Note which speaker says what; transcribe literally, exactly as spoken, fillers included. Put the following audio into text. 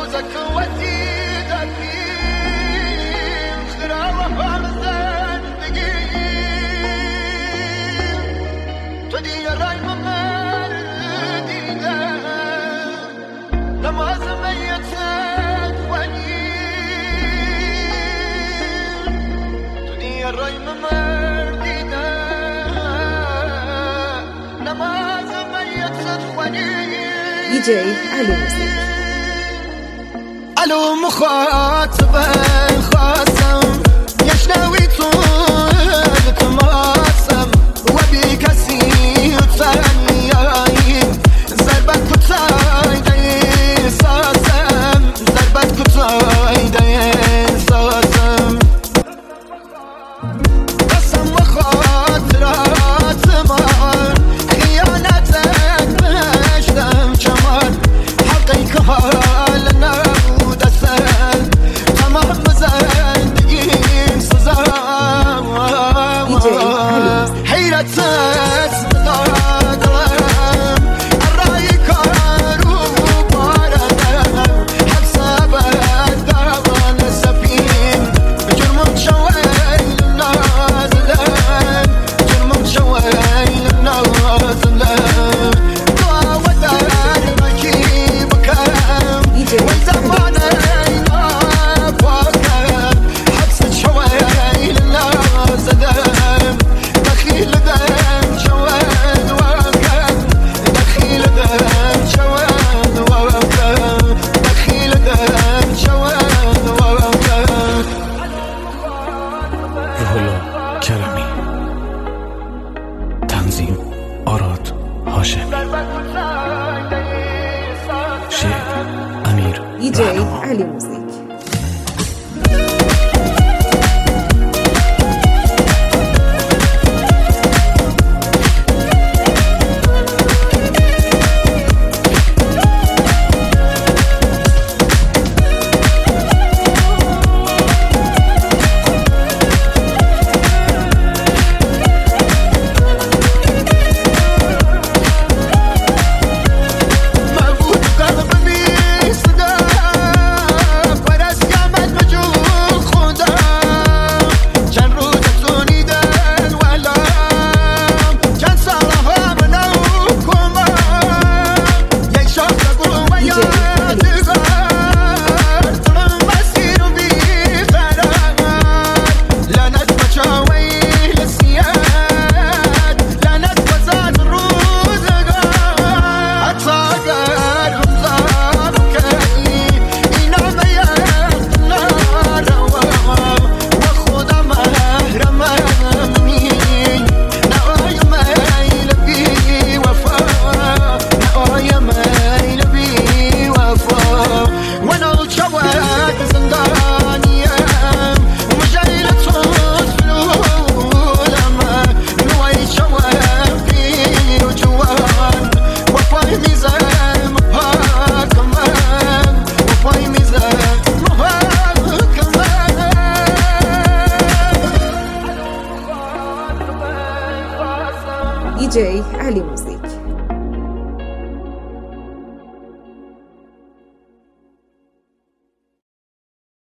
Speaker 1: دی جی علو موسیقی.
Speaker 2: الو مخاطبه خواستم يشناوي طول تماسم وبي كسي وتاني زربت كتاي دي ساسم زربت كتاي دي ساسم قسم وخاطرات مان خيانتك مشتم كمان حقيقة لنا ودسل تمام زندگیم سزا حیرتت دادم الرای کارو باردم حبسه بدوان سفین جرمم شویل نازلم جرمم شویل نازلم دعوة در مکی بکم والزمان
Speaker 3: کرمی. تنظیم آراد هاشمی. شعر امیر
Speaker 1: دی جی علو موسیقی. دی جی علو موسیقی.